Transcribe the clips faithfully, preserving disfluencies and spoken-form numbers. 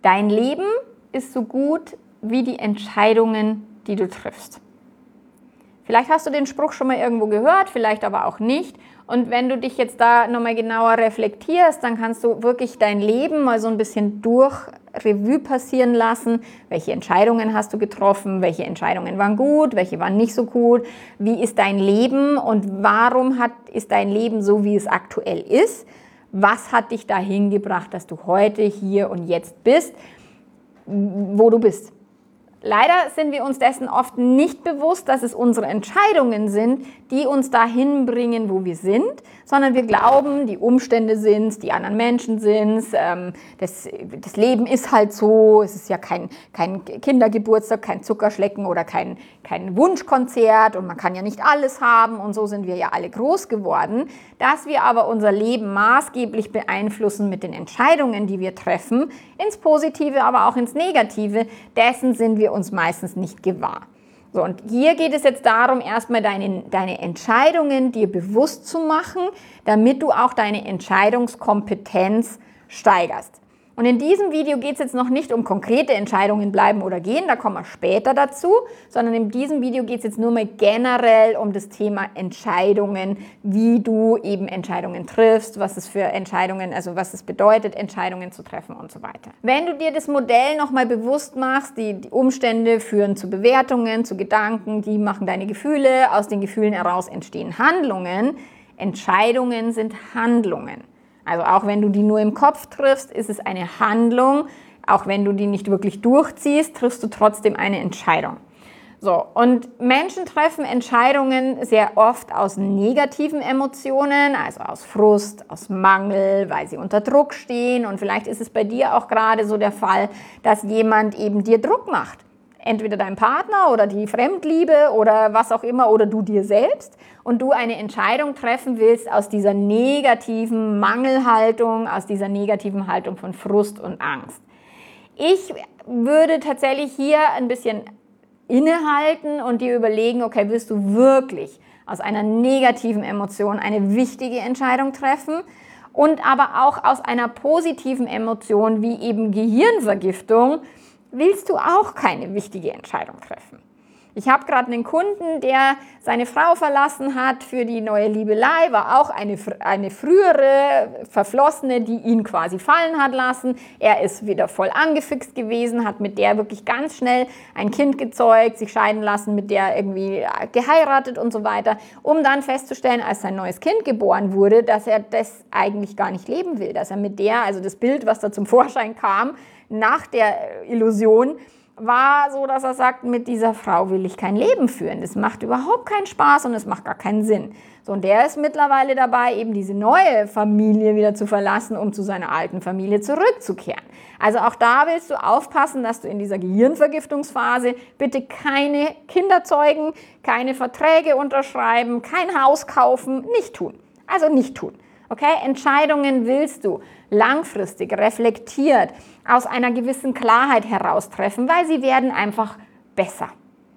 Dein Leben ist so gut wie die Entscheidungen, die du triffst. Vielleicht hast du den Spruch schon mal irgendwo gehört, vielleicht aber auch nicht. Und wenn du dich jetzt da nochmal genauer reflektierst, dann kannst du wirklich dein Leben mal so ein bisschen durch Revue passieren lassen. Welche Entscheidungen hast du getroffen? Welche Entscheidungen waren gut? Welche waren nicht so gut? Wie ist dein Leben und warum hat, ist dein Leben so, wie es aktuell ist? Was hat dich dahin gebracht, dass du heute, hier und jetzt bist, wo du bist? Leider sind wir uns dessen oft nicht bewusst, dass es unsere Entscheidungen sind, die uns dahin bringen, wo wir sind, sondern wir glauben, die Umstände sind es, die anderen Menschen sind es, ähm, das, das Leben ist halt so, es ist ja kein, kein Kindergeburtstag, kein Zuckerschlecken oder kein, kein Wunschkonzert und man kann ja nicht alles haben und so sind wir ja alle groß geworden. Dass wir aber unser Leben maßgeblich beeinflussen mit den Entscheidungen, die wir treffen, ins Positive, aber auch ins Negative, dessen sind wir uns meistens nicht gewahr. So, und hier geht es jetzt darum, erstmal deine, deine Entscheidungen dir bewusst zu machen, damit du auch deine Entscheidungskompetenz steigerst. Und in diesem Video geht es jetzt noch nicht um konkrete Entscheidungen bleiben oder gehen, da kommen wir später dazu, sondern in diesem Video geht es jetzt nur mal generell um das Thema Entscheidungen, wie du eben Entscheidungen triffst, was es für Entscheidungen, also was es bedeutet, Entscheidungen zu treffen und so weiter. Wenn du dir das Modell nochmal bewusst machst, die, die Umstände führen zu Bewertungen, zu Gedanken, die machen deine Gefühle, aus den Gefühlen heraus entstehen Handlungen. Entscheidungen sind Handlungen. Also auch wenn du die nur im Kopf triffst, ist es eine Handlung. Auch wenn du die nicht wirklich durchziehst, triffst du trotzdem eine Entscheidung. So, und Menschen treffen Entscheidungen sehr oft aus negativen Emotionen, also aus Frust, aus Mangel, weil sie unter Druck stehen. Und vielleicht ist es bei dir auch gerade so der Fall, dass jemand eben dir Druck macht. Entweder dein Partner oder die Fremdliebe oder was auch immer oder du dir selbst und du eine Entscheidung treffen willst aus dieser negativen Mangelhaltung, aus dieser negativen Haltung von Frust und Angst. Ich würde tatsächlich hier ein bisschen innehalten und dir überlegen, okay, willst du wirklich aus einer negativen Emotion eine wichtige Entscheidung treffen und aber auch aus einer positiven Emotion wie eben Gehirnvergiftung willst du auch keine wichtige Entscheidung treffen. Ich habe gerade einen Kunden, der seine Frau verlassen hat für die neue Liebelei, war auch eine, eine frühere Verflossene, die ihn quasi fallen hat lassen. Er ist wieder voll angefixt gewesen, hat mit der wirklich ganz schnell ein Kind gezeugt, sich scheiden lassen, mit der irgendwie geheiratet und so weiter, um dann festzustellen, als sein neues Kind geboren wurde, dass er das eigentlich gar nicht leben will, dass er mit der, also das Bild, was da zum Vorschein kam, nach der Illusion, war so, dass er sagt, mit dieser Frau will ich kein Leben führen. Das macht überhaupt keinen Spaß und es macht gar keinen Sinn. So, und der ist mittlerweile dabei, eben diese neue Familie wieder zu verlassen, um zu seiner alten Familie zurückzukehren. Also auch da willst du aufpassen, dass du in dieser Gehirnvergiftungsphase bitte keine Kinder zeugen, keine Verträge unterschreiben, kein Haus kaufen, nicht tun. Also nicht tun. Okay, Entscheidungen willst du langfristig, reflektiert, aus einer gewissen Klarheit heraus treffen, weil sie werden einfach besser.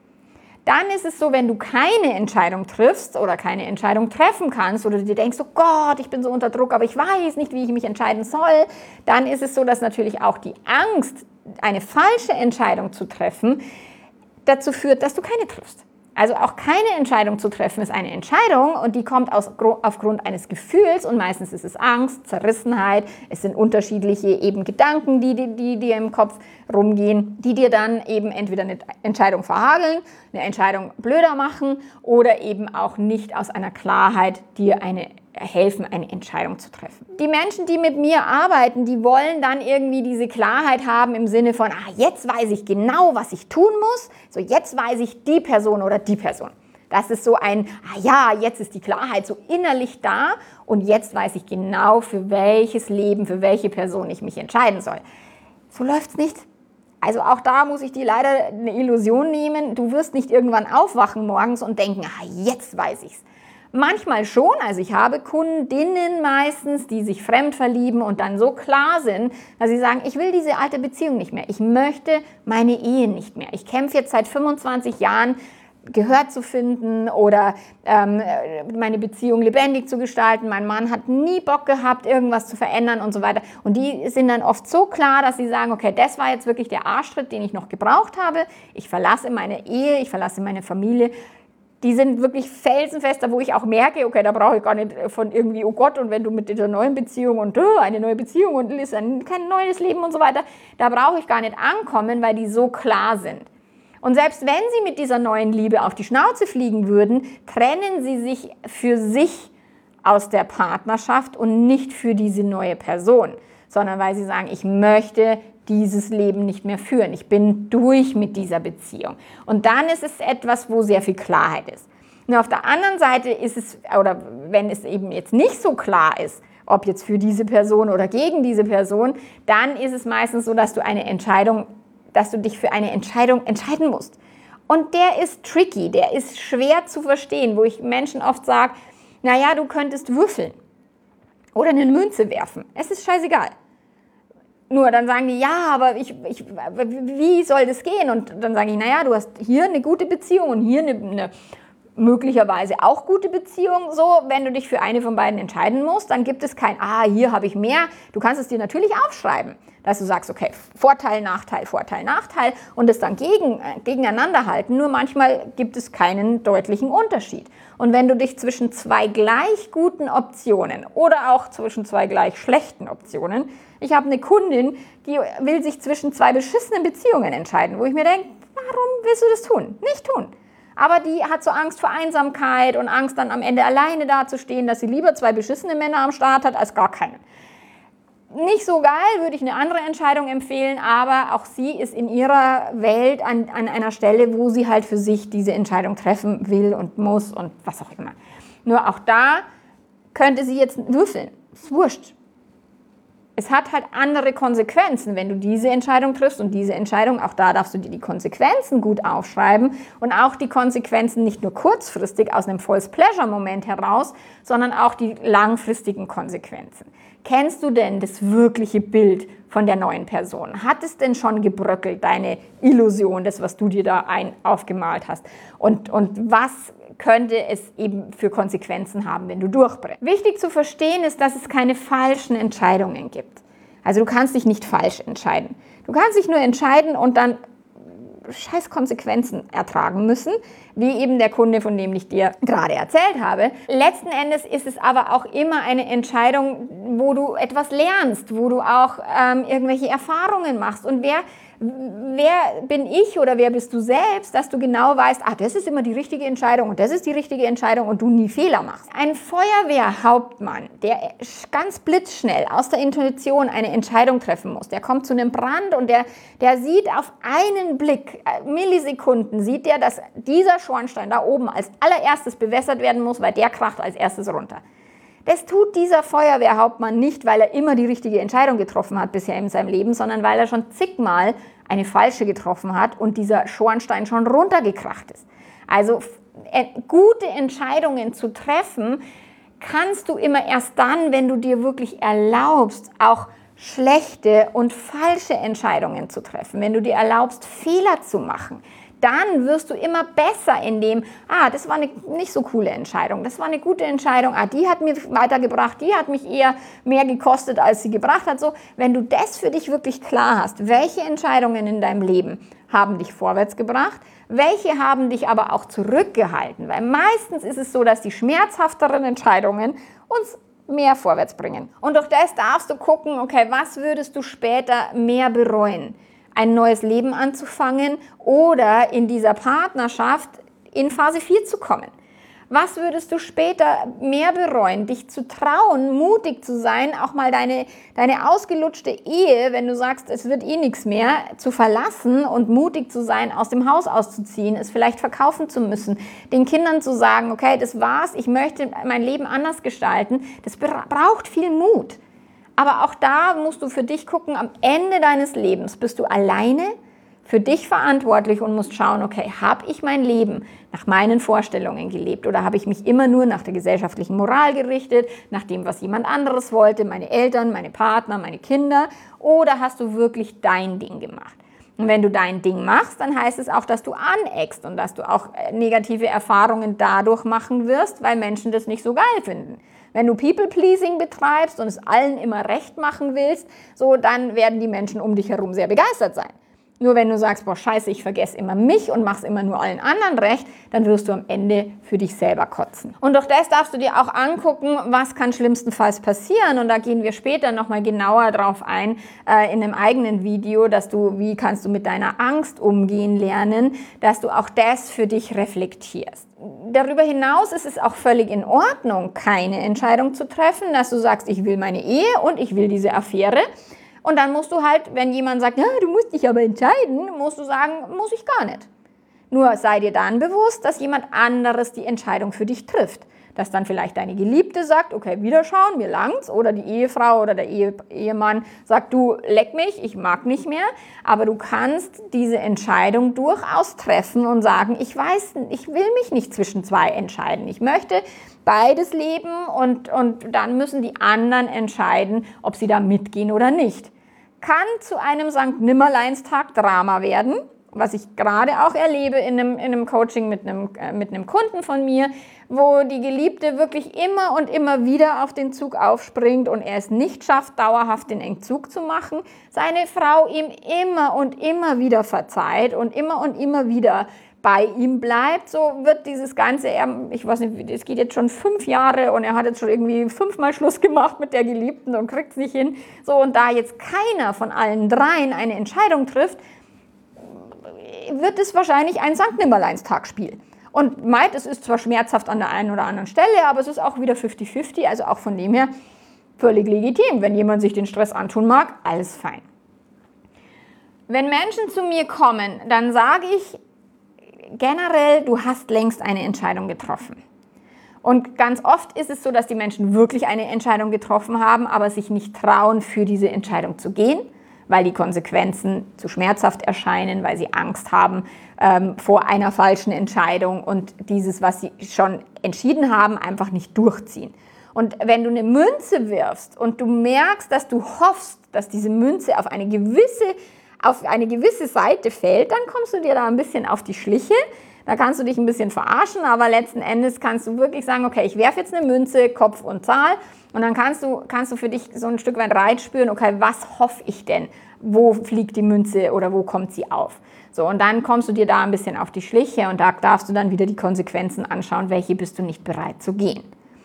Dann ist es so, wenn du keine Entscheidung triffst oder keine Entscheidung treffen kannst oder du dir denkst, oh Gott, ich bin so unter Druck, aber ich weiß nicht, wie ich mich entscheiden soll, dann ist es so, dass natürlich auch die Angst, eine falsche Entscheidung zu treffen, dazu führt, dass du keine triffst. Also auch keine Entscheidung zu treffen ist eine Entscheidung und die kommt aus, aufgrund eines Gefühls und meistens ist es Angst, Zerrissenheit, es sind unterschiedliche eben Gedanken, die, die, die dir im Kopf rumgehen, die dir dann eben entweder eine Entscheidung verhageln, eine Entscheidung blöder machen oder eben auch nicht aus einer Klarheit dir eine helfen, eine Entscheidung zu treffen. Die Menschen, die mit mir arbeiten, die wollen dann irgendwie diese Klarheit haben im Sinne von, ah, jetzt weiß ich genau, was ich tun muss, so jetzt weiß ich die Person oder die Person. Das ist so ein, ah ja, jetzt ist die Klarheit so innerlich da und jetzt weiß ich genau, für welches Leben, für welche Person ich mich entscheiden soll. So läuft's nicht. Also auch da muss ich dir leider eine Illusion nehmen. Du wirst nicht irgendwann aufwachen morgens und denken, ah, jetzt weiß ich's. Manchmal schon, also ich habe Kundinnen meistens, die sich fremd verlieben und dann so klar sind, dass sie sagen, ich will diese alte Beziehung nicht mehr, ich möchte meine Ehe nicht mehr. Ich kämpfe jetzt seit fünfundzwanzig Jahren Gehör zu finden oder ähm, meine Beziehung lebendig zu gestalten. Mein Mann hat nie Bock gehabt, irgendwas zu verändern und so weiter. Und die sind dann oft so klar, dass sie sagen, okay, das war jetzt wirklich der Arschtritt, den ich noch gebraucht habe. Ich verlasse meine Ehe, ich verlasse meine Familie. Die sind wirklich felsenfester, wo ich auch merke, okay, da brauche ich gar nicht von irgendwie, oh Gott, und wenn du mit dieser neuen Beziehung und oh, eine neue Beziehung und ist ein, kein neues Leben und so weiter, da brauche ich gar nicht ankommen, weil die so klar sind. Und selbst wenn sie mit dieser neuen Liebe auf die Schnauze fliegen würden, trennen sie sich für sich aus der Partnerschaft und nicht für diese neue Person, sondern weil sie sagen, ich möchte dieses Leben nicht mehr führen. Ich bin durch mit dieser Beziehung. Und dann ist es etwas, wo sehr viel Klarheit ist. Und auf der anderen Seite ist es, oder wenn es eben jetzt nicht so klar ist, ob jetzt für diese Person oder gegen diese Person, dann ist es meistens so, dass du eine Entscheidung dass du dich für eine Entscheidung entscheiden musst. Und der ist tricky, der ist schwer zu verstehen, wo ich Menschen oft sage, naja, du könntest würfeln oder eine Münze werfen. Es ist scheißegal. Nur dann sagen die, ja, aber ich, ich, wie soll das gehen? Und dann sage ich, naja, du hast hier eine gute Beziehung und hier eine, eine möglicherweise auch gute Beziehung. So, wenn du dich für eine von beiden entscheiden musst, dann gibt es kein, ah, hier habe ich mehr. Du kannst es dir natürlich aufschreiben, dass du sagst, okay, Vorteil, Nachteil, Vorteil, Nachteil und es dann gegen, äh, gegeneinander halten. Nur manchmal gibt es keinen deutlichen Unterschied. Und wenn du dich zwischen zwei gleich guten Optionen oder auch zwischen zwei gleich schlechten Optionen, ich habe eine Kundin, die will sich zwischen zwei beschissenen Beziehungen entscheiden, wo ich mir denke, warum willst du das tun? Nicht tun. Aber die hat so Angst vor Einsamkeit und Angst, dann am Ende alleine dazustehen, dass sie lieber zwei beschissene Männer am Start hat, als gar keinen. Nicht so geil, würde ich eine andere Entscheidung empfehlen, aber auch sie ist in ihrer Welt an, an einer Stelle, wo sie halt für sich diese Entscheidung treffen will und muss und was auch immer. Nur auch da könnte sie jetzt würfeln. Ist wurscht. Es hat halt andere Konsequenzen, wenn du diese Entscheidung triffst und diese Entscheidung, auch da darfst du dir die Konsequenzen gut aufschreiben und auch die Konsequenzen nicht nur kurzfristig aus einem False-Pleasure-Moment heraus, sondern auch die langfristigen Konsequenzen. Kennst du denn das wirkliche Bild von der neuen Person? Hat es denn schon gebröckelt, deine Illusion, das, was du dir da ein, aufgemalt hast? Und, und was könnte es eben für Konsequenzen haben, wenn du durchbrennst? Wichtig zu verstehen ist, dass es keine falschen Entscheidungen gibt. Also du kannst dich nicht falsch entscheiden. Du kannst dich nur entscheiden und dann scheiß Konsequenzen ertragen müssen, wie eben der Kunde, von dem ich dir gerade erzählt habe. Letzten Endes ist es aber auch immer eine Entscheidung, wo du etwas lernst, wo du auch ähm, irgendwelche Erfahrungen machst. Und wer, wer bin ich oder wer bist du selbst, dass du genau weißt, ah, das ist immer die richtige Entscheidung und das ist die richtige Entscheidung und du nie Fehler machst. Ein Feuerwehrhauptmann, der ganz blitzschnell aus der Intuition eine Entscheidung treffen muss, der kommt zu einem Brand und der, der sieht auf einen Blick, Millisekunden, sieht der, dass dieser Schornstein da oben als allererstes bewässert werden muss, weil der kracht als erstes runter. Das tut dieser Feuerwehrhauptmann nicht, weil er immer die richtige Entscheidung getroffen hat bisher in seinem Leben, sondern weil er schon zigmal eine falsche getroffen hat und dieser Schornstein schon runtergekracht ist. Also äh, gute Entscheidungen zu treffen, kannst du immer erst dann, wenn du dir wirklich erlaubst, auch schlechte und falsche Entscheidungen zu treffen, wenn du dir erlaubst, Fehler zu machen. Dann wirst du immer besser in dem, ah, das war eine nicht so coole Entscheidung, das war eine gute Entscheidung, ah, die hat mir weitergebracht, die hat mich eher mehr gekostet, als sie gebracht hat. So, wenn du das für dich wirklich klar hast, welche Entscheidungen in deinem Leben haben dich vorwärts gebracht, welche haben dich aber auch zurückgehalten, weil meistens ist es so, dass die schmerzhafteren Entscheidungen uns mehr vorwärts bringen. Und durch das darfst du gucken, okay, was würdest du später mehr bereuen? Ein neues Leben anzufangen oder in dieser Partnerschaft in Phase vier zu kommen. Was würdest du später mehr bereuen? Dich zu trauen, mutig zu sein, auch mal deine, deine ausgelutschte Ehe, wenn du sagst, es wird eh nichts mehr, zu verlassen und mutig zu sein, aus dem Haus auszuziehen, es vielleicht verkaufen zu müssen, den Kindern zu sagen, okay, das war's, ich möchte mein Leben anders gestalten. Das braucht viel Mut. Aber auch da musst du für dich gucken, am Ende deines Lebens bist du alleine für dich verantwortlich und musst schauen, okay, habe ich mein Leben nach meinen Vorstellungen gelebt oder habe ich mich immer nur nach der gesellschaftlichen Moral gerichtet, nach dem, was jemand anderes wollte, meine Eltern, meine Partner, meine Kinder, oder hast du wirklich dein Ding gemacht? Und wenn du dein Ding machst, dann heißt es auch, dass du aneckst und dass du auch negative Erfahrungen dadurch machen wirst, weil Menschen das nicht so geil finden. Wenn du People-Pleasing betreibst und es allen immer recht machen willst, so, dann werden die Menschen um dich herum sehr begeistert sein. Nur wenn du sagst, boah, scheiße, ich vergesse immer mich und mach's immer nur allen anderen recht, dann wirst du am Ende für dich selber kotzen. Und durch das darfst du dir auch angucken, was kann schlimmstenfalls passieren. Und da gehen wir später nochmal genauer drauf ein, äh, in einem eigenen Video, dass du, wie kannst du mit deiner Angst umgehen lernen, dass du auch das für dich reflektierst. Darüber hinaus ist es auch völlig in Ordnung, keine Entscheidung zu treffen, dass du sagst, ich will meine Ehe und ich will diese Affäre. Und dann musst du halt, wenn jemand sagt, ja, du musst dich aber entscheiden, musst du sagen, muss ich gar nicht. Nur sei dir dann bewusst, dass jemand anderes die Entscheidung für dich trifft. Dass dann vielleicht deine Geliebte sagt, okay, wieder schauen, mir langt's. Oder die Ehefrau oder der Ehe Ehemann sagt, du, leck mich, ich mag nicht mehr. Aber du kannst diese Entscheidung durchaus treffen und sagen, ich weiß, ich will mich nicht zwischen zwei entscheiden. Ich möchte beides leben und, und dann müssen die anderen entscheiden, ob sie da mitgehen oder nicht. Kann zu einem Sankt Nimmerleinstag Drama werden, was ich gerade auch erlebe in einem, in einem Coaching mit einem, äh, mit einem Kunden von mir, wo die Geliebte wirklich immer und immer wieder auf den Zug aufspringt und er es nicht schafft, dauerhaft den Entzug zu machen, seine Frau ihm immer und immer wieder verzeiht und immer und immer wieder bei ihm bleibt, so wird dieses Ganze, er, ich weiß nicht, es geht jetzt schon fünf Jahre und er hat jetzt schon irgendwie fünfmal Schluss gemacht mit der Geliebten und kriegt es nicht hin. So, und da jetzt keiner von allen dreien eine Entscheidung trifft, wird es wahrscheinlich ein Sankt Nimmerleinstag-Spiel. Und meint, es ist zwar schmerzhaft an der einen oder anderen Stelle, aber es ist auch wieder fünfzig fünfzig, also auch von dem her völlig legitim. Wenn jemand sich den Stress antun mag, alles fein. Wenn Menschen zu mir kommen, dann sage ich generell, du hast längst eine Entscheidung getroffen. Und ganz oft ist es so, dass die Menschen wirklich eine Entscheidung getroffen haben, aber sich nicht trauen, für diese Entscheidung zu gehen, weil die Konsequenzen zu schmerzhaft erscheinen, weil sie Angst haben ähm, vor einer falschen Entscheidung und dieses, was sie schon entschieden haben, einfach nicht durchziehen. Und wenn du eine Münze wirfst und du merkst, dass du hoffst, dass diese Münze auf eine gewisse auf eine gewisse Seite fällt, dann kommst du dir da ein bisschen auf die Schliche. Da kannst du dich ein bisschen verarschen, aber letzten Endes kannst du wirklich sagen, okay, ich werfe jetzt eine Münze, Kopf und Zahl und dann kannst du, kannst du für dich so ein Stück weit reinspüren, okay, was hoffe ich denn? Wo fliegt die Münze oder wo kommt sie auf? So, und dann kommst du dir da ein bisschen auf die Schliche und da darfst du dann wieder die Konsequenzen anschauen, welche bist du nicht bereit zu gehen.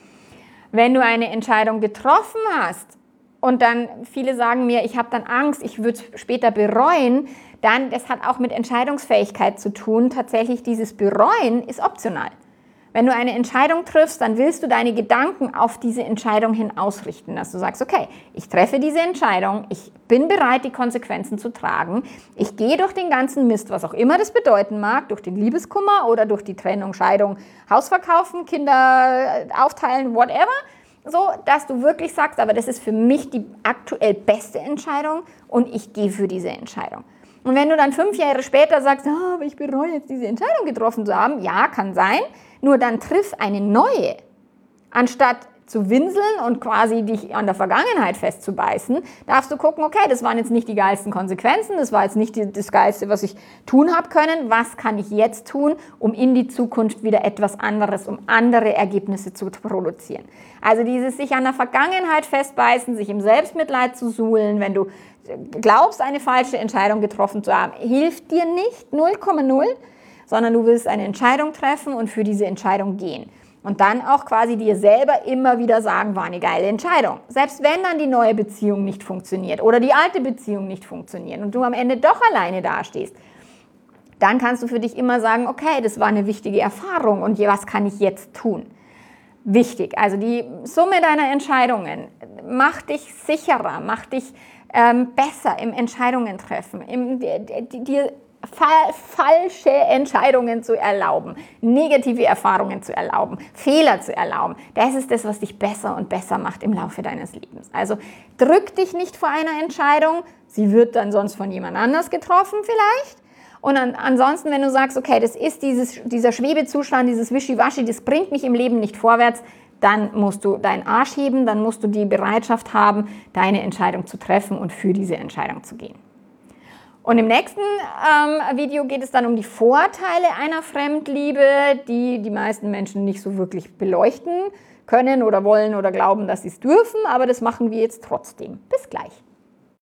Wenn du eine Entscheidung getroffen hast, und dann, viele sagen mir, ich habe dann Angst, ich würde es später bereuen, dann, das hat auch mit Entscheidungsfähigkeit zu tun. Tatsächlich, dieses Bereuen ist optional. Wenn du eine Entscheidung triffst, dann willst du deine Gedanken auf diese Entscheidung hin ausrichten, dass du sagst, okay, ich treffe diese Entscheidung, ich bin bereit, die Konsequenzen zu tragen, ich gehe durch den ganzen Mist, was auch immer das bedeuten mag, durch den Liebeskummer oder durch die Trennung, Scheidung, Haus verkaufen, Kinder aufteilen, whatever, so, dass du wirklich sagst, aber das ist für mich die aktuell beste Entscheidung und ich gehe für diese Entscheidung. Und wenn du dann fünf Jahre später sagst, oh, aber ich bereue jetzt diese Entscheidung getroffen zu haben, ja, kann sein, nur dann triff eine neue. Anstatt zu winseln und quasi dich an der Vergangenheit festzubeißen, darfst du gucken, okay, das waren jetzt nicht die geilsten Konsequenzen, das war jetzt nicht die, das Geilste, was ich tun habe können, was kann ich jetzt tun, um in die Zukunft wieder etwas anderes, um andere Ergebnisse zu produzieren. Also dieses sich an der Vergangenheit festbeißen, sich im Selbstmitleid zu suhlen, wenn du glaubst, eine falsche Entscheidung getroffen zu haben, hilft dir nicht, null Komma null, sondern du willst eine Entscheidung treffen und für diese Entscheidung gehen. Und dann auch quasi dir selber immer wieder sagen, war eine geile Entscheidung. Selbst wenn dann die neue Beziehung nicht funktioniert oder die alte Beziehung nicht funktioniert und du am Ende doch alleine dastehst, dann kannst du für dich immer sagen, okay, das war eine wichtige Erfahrung und was kann ich jetzt tun? Wichtig, also die Summe deiner Entscheidungen macht dich sicherer, macht dich ähm, besser im Entscheidungen treffen, im, dir Fa- falsche Entscheidungen zu erlauben, negative Erfahrungen zu erlauben, Fehler zu erlauben. Das ist das, was dich besser und besser macht im Laufe deines Lebens. Also drück dich nicht vor einer Entscheidung, sie wird dann sonst von jemand anders getroffen vielleicht. Und an, ansonsten, wenn du sagst, okay, das ist dieses, dieser Schwebezustand, dieses Wischiwaschi, das bringt mich im Leben nicht vorwärts, dann musst du deinen Arsch heben, dann musst du die Bereitschaft haben, deine Entscheidung zu treffen und für diese Entscheidung zu gehen. Und im nächsten ähm, Video geht es dann um die Vorteile einer Fremdliebe, die die meisten Menschen nicht so wirklich beleuchten können oder wollen oder glauben, dass sie es dürfen, aber das machen wir jetzt trotzdem. Bis gleich.